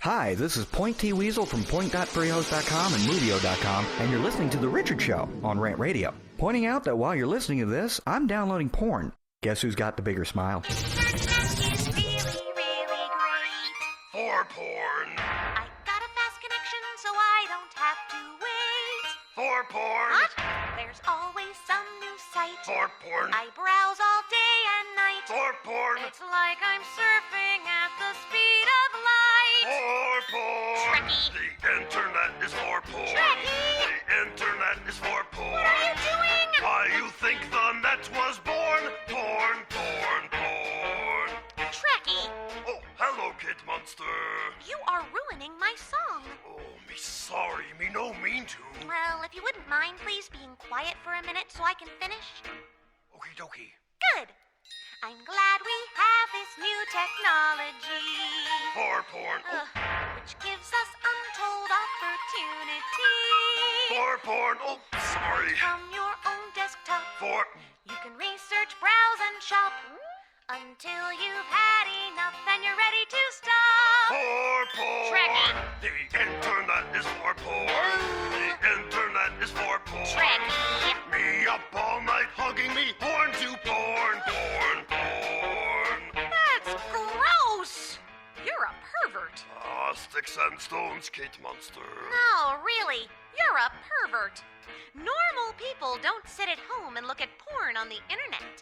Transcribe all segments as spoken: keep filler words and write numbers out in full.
Hi, this is Point T Weasel from point dot freehost dot com and movio dot com, and you're listening to The Richard Show on Rant Radio. Pointing out that while you're listening to this, I'm downloading porn. Guess who's got the bigger smile? Is really, really great. For porn. I got a fast connection, so I don't have to wait. For porn. What? There's always some new site. For porn. I browse all day and night. For porn. It's like I'm surfing at the speed of light. For porn. Trekkie. The internet is for porn. Trekkie. The internet is for porn. What are you doing? Why you think the net was born? Porn, porn, porn. Trekkie, Oh, hello, Kid Monster. you are ruining my song. Oh, me sorry, me no mean to. Well, if you wouldn't mind please being quiet for a minute so I can finish. Okie dokie. Good. I'm glad we have this new technology. For porn. Ugh, which gives us untold opportunity. For porn. Oh, sorry. From your own desktop, For. you can research, browse, and shop until you've had enough and you're ready to stop. For porn. Trekkie. The internet is for porn. The internet is for porn. Trekkie. Me up all night hugging me porn to porn, porn, porn. That's gross. You're a pervert. Ah, sticks and stones, Kate Monster. No, really, you're a pervert. Normal people don't sit at home and look at porn on the internet.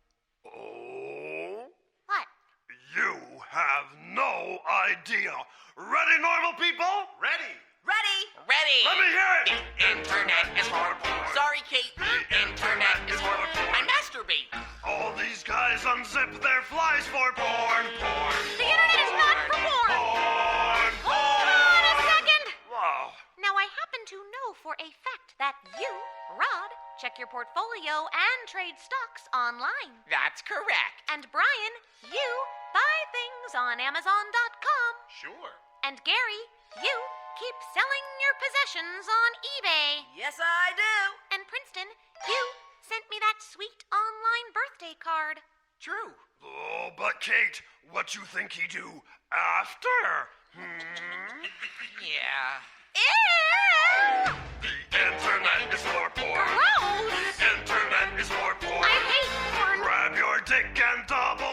Oh? What? You have no idea. Ready, normal people? Ready? Ready? Ready. Let me hear it. The internet is for porn. Sorry, Kate. The internet is for porn. I masturbate. All these guys unzip their flies for porn, porn. The internet is not for porn. Porn. Hold on a second. Wow. Now, I happen to know for a fact that you, Rod, check your portfolio and trade stocks online. That's correct. And Brian, you buy things on amazon dot com. Sure. And Gary, you keep selling your possessions on eBay. Yes, I do. And Princeton, you sent me that sweet online birthday card. True. Oh, but Kate, what you think he do after? Hmm? Yeah. Ew! The internet is for porn. Gross! The internet is for porn. I hate porn. Grab your dick and double